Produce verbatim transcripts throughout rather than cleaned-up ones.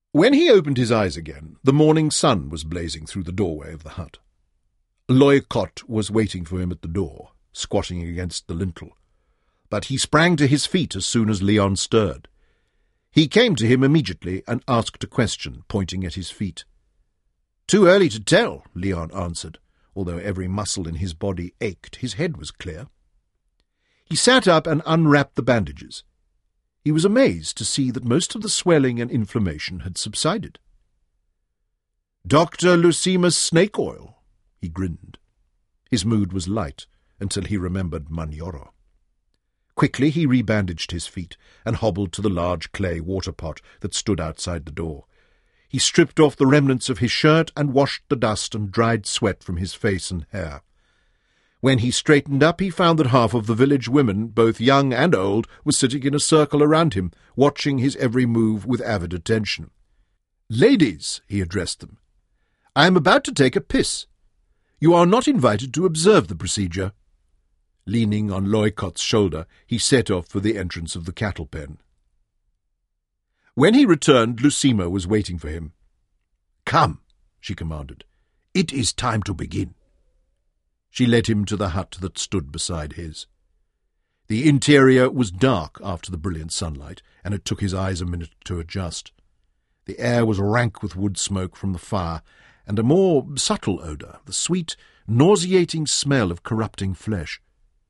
When he opened his eyes again, the morning sun was blazing through the doorway of the hut. Leucot was waiting for him at the door, squatting against the lintel, but he sprang to his feet as soon as Leon stirred. He came to him immediately and asked a question, pointing at his feet. "Too early to tell," Leon answered. Although every muscle in his body ached, his head was clear. He sat up and unwrapped the bandages. He was amazed to see that most of the swelling and inflammation had subsided. "Doctor Lucima's snake oil," he grinned. His mood was light until he remembered Manioro. Quickly he rebandaged his feet and hobbled to the large clay water pot that stood outside the door. He stripped off the remnants of his shirt and washed the dust and dried sweat from his face and hair. When he straightened up, he found that half of the village women, both young and old, were sitting in a circle around him, watching his every move with avid attention. "Ladies," he addressed them, "I am about to take a piss. You are not invited to observe the procedure." Leaning on Leucot's shoulder, he set off for the entrance of the cattle pen. When he returned, Lucima was waiting for him. "Come," she commanded. "It is time to begin." She led him to the hut that stood beside his. The interior was dark after the brilliant sunlight, and it took his eyes a minute to adjust. The air was rank with wood smoke from the fire, and a more subtle odour, the sweet, nauseating smell of corrupting flesh.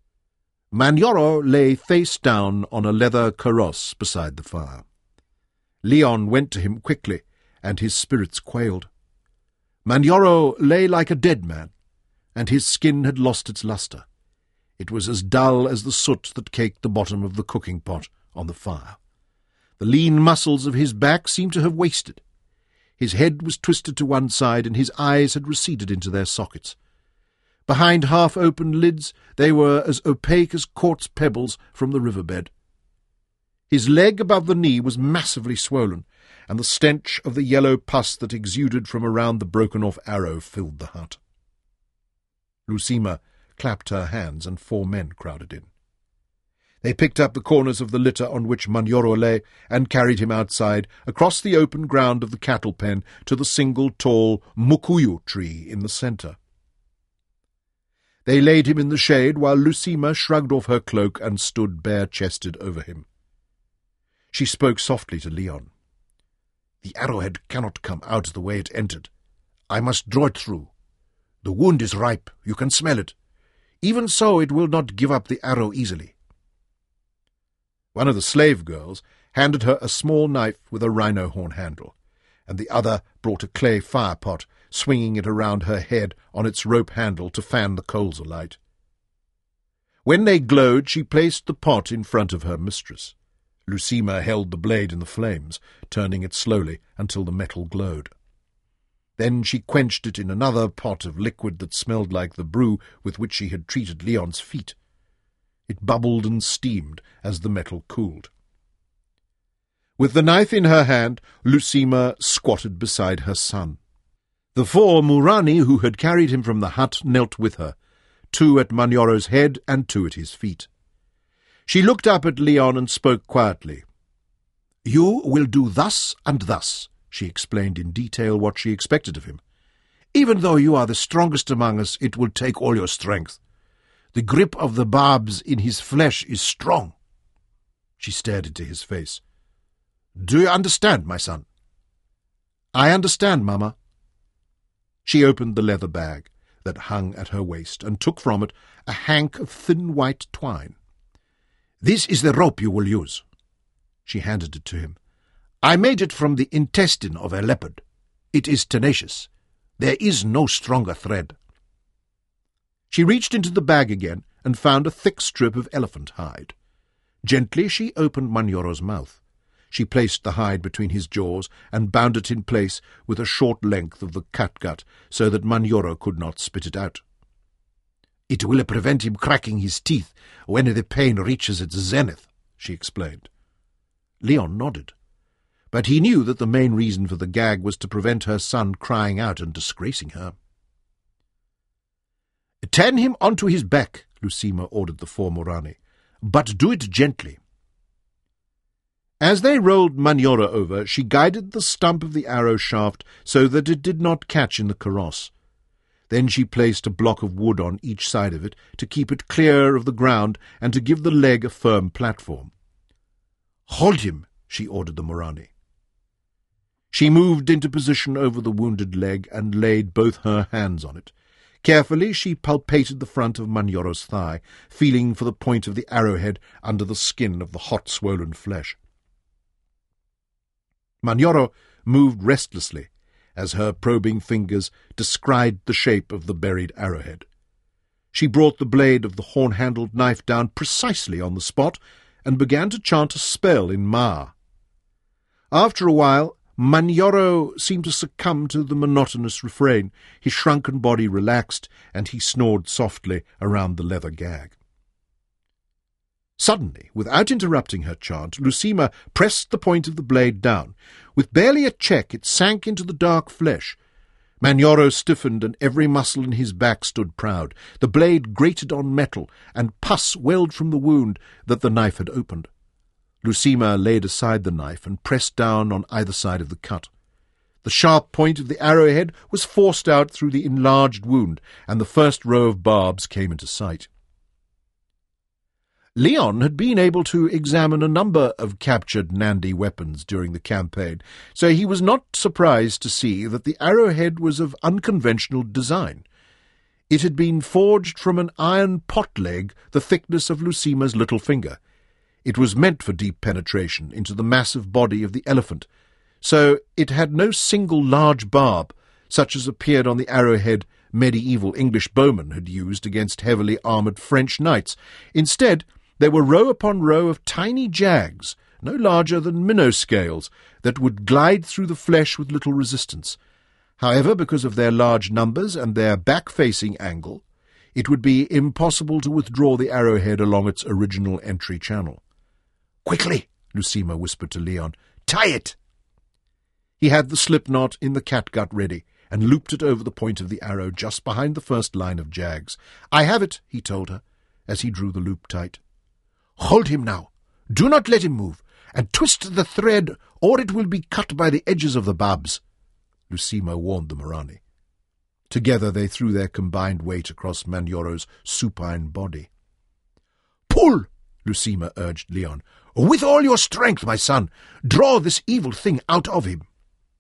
Manioro lay face down on a leather kaross beside the fire. Leon went to him quickly, and his spirits quailed. Manioro lay like a dead man, and his skin had lost its lustre. It was as dull as the soot that caked the bottom of the cooking pot on the fire. The lean muscles of his back seemed to have wasted. His head was twisted to one side, and his eyes had receded into their sockets. Behind half-opened lids they were as opaque as quartz pebbles from the riverbed. His leg above the knee was massively swollen, and the stench of the yellow pus that exuded from around the broken-off arrow filled the hut. Lucima clapped her hands, and four men crowded in. They picked up the corners of the litter on which Manioro lay and carried him outside, across the open ground of the cattle pen, to the single tall mukuyu tree in the centre. They laid him in the shade while Lucima shrugged off her cloak and stood bare-chested over him. She spoke softly to Leon. "The arrowhead cannot come out the way it entered. I must draw it through. The wound is ripe. You can smell it. Even so, it will not give up the arrow easily." One of the slave girls handed her a small knife with a rhino horn handle, and the other brought a clay fire-pot, swinging it around her head on its rope handle to fan the coals alight. When they glowed, she placed the pot in front of her mistress. Lucima held the blade in the flames, turning it slowly until the metal glowed. Then she quenched it in another pot of liquid that smelled like the brew with which she had treated Leon's feet. It bubbled and steamed as the metal cooled. With the knife in her hand, Lucima squatted beside her son. The four Murani who had carried him from the hut knelt with her, two at Manioro's head and two at his feet. She looked up at Leon and spoke quietly. "You will do thus and thus," she explained in detail what she expected of him. "Even though you are the strongest among us, it will take all your strength. The grip of the barbs in his flesh is strong." She stared into his face. "Do you understand, my son?" "I understand, Mama." She opened the leather bag that hung at her waist and took from it a hank of thin white twine. "This is the rope you will use." She handed it to him. "I made it from the intestine of a leopard. It is tenacious. There is no stronger thread." She reached into the bag again and found a thick strip of elephant hide. Gently she opened Manioro's mouth. She placed the hide between his jaws and bound it in place with a short length of the catgut so that Manioro could not spit it out. "It will prevent him cracking his teeth when the pain reaches its zenith," she explained. Leon nodded, but he knew that the main reason for the gag was to prevent her son crying out and disgracing her. "Turn him onto his back," Lucima ordered the four Murani, "but do it gently." As they rolled Manioro over, she guided the stump of the arrow shaft so that it did not catch in the kaross. Then she placed a block of wood on each side of it to keep it clear of the ground and to give the leg a firm platform. "Hold him," she ordered the Morani. She moved into position over the wounded leg and laid both her hands on it. Carefully she palpated the front of Manioro's thigh, feeling for the point of the arrowhead under the skin of the hot, swollen flesh. Manioro moved restlessly as her probing fingers described the shape of the buried arrowhead. She brought the blade of the horn-handled knife down precisely on the spot and began to chant a spell in Ma. After a while, Manioro seemed to succumb to the monotonous refrain. His shrunken body relaxed, and he snored softly around the leather gag. Suddenly, without interrupting her chant, Lucima pressed the point of the blade down. With barely a check, it sank into the dark flesh. Manioro stiffened, and every muscle in his back stood proud. The blade grated on metal, and pus welled from the wound that the knife had opened. Lucima laid aside the knife and pressed down on either side of the cut. The sharp point of the arrowhead was forced out through the enlarged wound, and the first row of barbs came into sight. Leon had been able to examine a number of captured Nandi weapons during the campaign, so he was not surprised to see that the arrowhead was of unconventional design. It had been forged from an iron pot leg the thickness of Lucima's little finger. It was meant for deep penetration into the massive body of the elephant, so it had no single large barb, such as appeared on the arrowhead medieval English bowmen had used against heavily armoured French knights. Instead, there were row upon row of tiny jags, no larger than minnow scales, that would glide through the flesh with little resistance. However, because of their large numbers and their back-facing angle, it would be impossible to withdraw the arrowhead along its original entry channel. "Quickly," Lucima whispered to Leon. "Tie it!" He had the slip knot in the catgut ready, and looped it over the point of the arrow just behind the first line of jags. "I have it," he told her, as he drew the loop tight. "Hold him now. Do not let him move, and twist the thread, or it will be cut by the edges of the barbs," Lucima warned the Morani. Together they threw their combined weight across Manioro's supine body. "Pull!" Lucima urged Leon. "With all your strength, my son. Draw this evil thing out of him."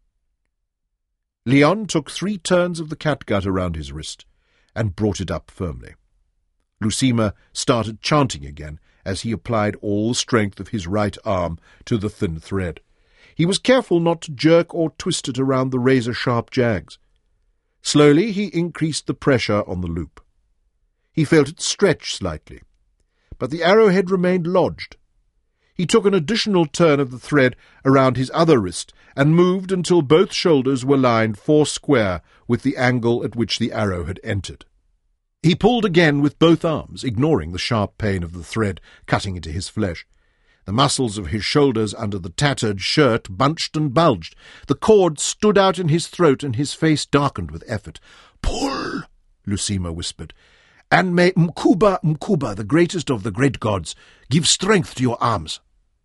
Leon took three turns of the catgut around his wrist, and brought it up firmly. Lucima started chanting again, as he applied all the strength of his right arm to the thin thread. He was careful not to jerk or twist it around the razor-sharp jags. Slowly he increased the pressure on the loop. He felt it stretch slightly, but the arrowhead remained lodged. He took an additional turn of the thread around his other wrist, and moved until both shoulders were lined four square with the angle at which the arrow had entered. He pulled again with both arms, ignoring the sharp pain of the thread cutting into his flesh. The muscles of his shoulders under the tattered shirt bunched and bulged. The cord stood out in his throat, and his face darkened with effort. "Pull!" Lucima whispered. "And may Mkuba, Mkuba, the greatest of the great gods, give strength to your arms."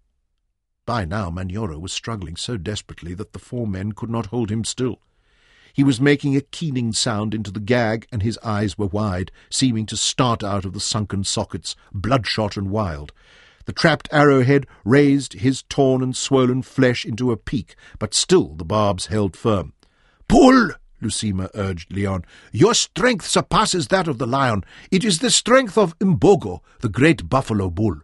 By now Manioro was struggling so desperately that the four men could not hold him still. He was making a keening sound into the gag, and his eyes were wide, seeming to start out of the sunken sockets, bloodshot and wild. The trapped arrowhead raised his torn and swollen flesh into a peak, but still the barbs held firm. "Pull!" Lucima urged Leon. "Your strength surpasses that of the lion. It is the strength of Mbogo, the great buffalo bull."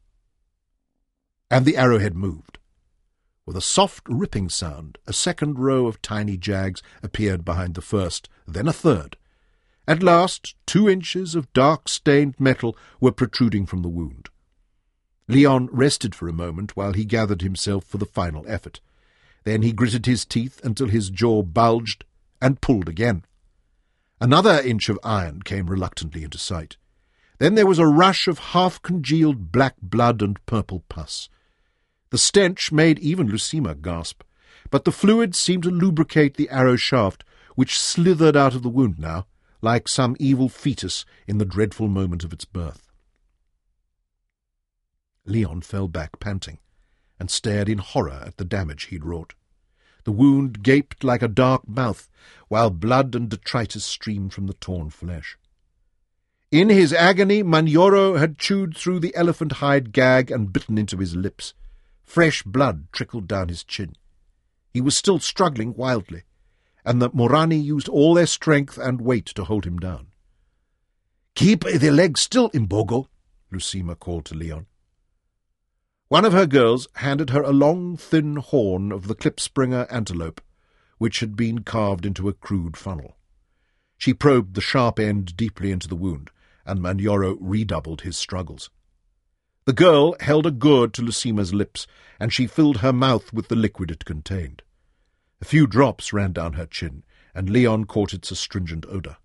And the arrowhead moved. With a soft ripping sound, a second row of tiny jags appeared behind the first, then a third. At last, two inches of dark-stained metal were protruding from the wound. Leon rested for a moment while he gathered himself for the final effort. Then he gritted his teeth until his jaw bulged, and pulled again. Another inch of iron came reluctantly into sight. Then there was a rush of half-congealed black blood and purple pus. The stench made even Lucima gasp, but the fluid seemed to lubricate the arrow shaft, which slithered out of the wound now, like some evil fetus in the dreadful moment of its birth. Leon fell back panting, and stared in horror at the damage he'd wrought. The wound gaped like a dark mouth, while blood and detritus streamed from the torn flesh. In his agony, Manioro had chewed through the elephant-hide gag and bitten into his lips. Fresh blood trickled down his chin. He was still struggling wildly, and the Morani used all their strength and weight to hold him down. "Keep the leg still, Imbogo," Lucima called to Leon. One of her girls handed her a long, thin horn of the Klipspringer antelope, which had been carved into a crude funnel. She probed the sharp end deeply into the wound, and Manioro redoubled his struggles. The girl held a gourd to Lucima's lips, and she filled her mouth with the liquid it contained. A few drops ran down her chin, and Leon caught its astringent odour.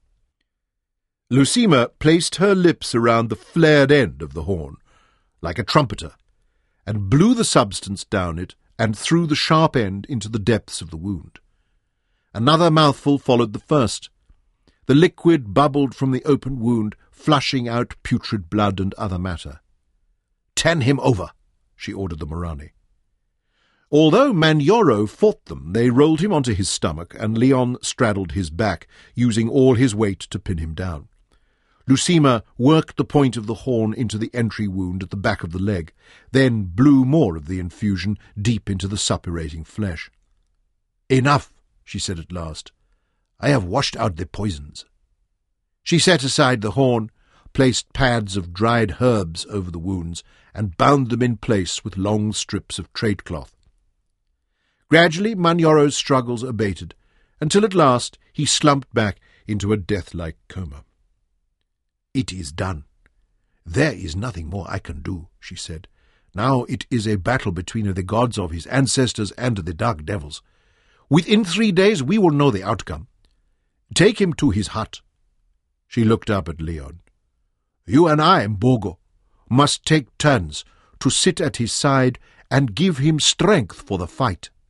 Lucima placed her lips around the flared end of the horn, like a trumpeter, and blew the substance down it and threw the sharp end into the depths of the wound. Another mouthful followed the first. The liquid bubbled from the open wound, flushing out putrid blood and other matter. "Turn him over," she ordered the Morani. Although Manioro fought them, they rolled him onto his stomach, and Leon straddled his back, using all his weight to pin him down. Lucima worked the point of the horn into the entry wound at the back of the leg, then blew more of the infusion deep into the suppurating flesh. "Enough," she said at last. "I have washed out the poisons." She set aside the horn, placed pads of dried herbs over the wounds, and bound them in place with long strips of trade cloth. Gradually Manioro's struggles abated, until at last he slumped back into a death-like coma. "It is done. There is nothing more I can do," she said. "Now it is a battle between the gods of his ancestors and the dark devils. Within three days we will know the outcome. Take him to his hut." She looked up at Leon. "You and I, Mbogo, must take turns to sit at his side and give him strength for the fight."